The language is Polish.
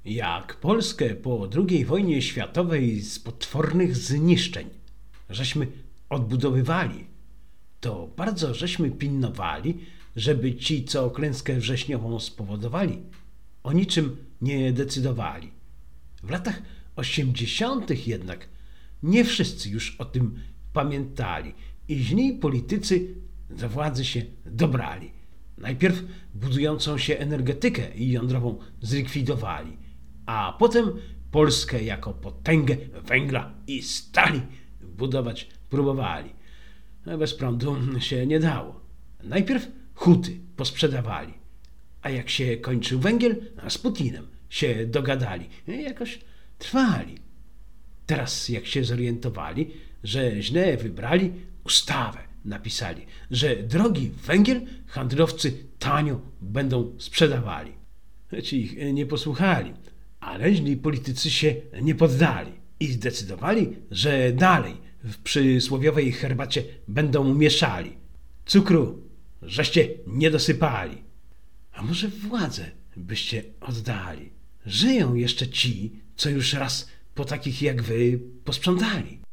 Jak Polskę po II wojnie światowej z potwornych zniszczeń żeśmy odbudowywali, to bardzo żeśmy pilnowali, żeby ci, co klęskę wrześniową spowodowali, o niczym nie decydowali. W latach 80. jednak nie wszyscy już o tym pamiętali i źli politycy do władzy się dobrali. Najpierw budującą się energetykę jądrową zlikwidowali, a potem Polskę jako potęgę węgla i stali budować próbowali. Bez prądu się nie dało. Najpierw huty posprzedawali, a jak się kończył węgiel, z Putinem się dogadali. Jakoś trwali. Teraz jak się zorientowali, że źle wybrali, ustawę napisali, że drogi węgiel handlowcy tanio będą sprzedawali. Ci ich nie posłuchali, ale źli politycy się nie poddali i zdecydowali, że dalej w przysłowiowej herbacie będą mieszali. Cukru żeście nie dosypali. A może władzę byście oddali? Żyją jeszcze ci, co już raz po takich jak wy posprzątali.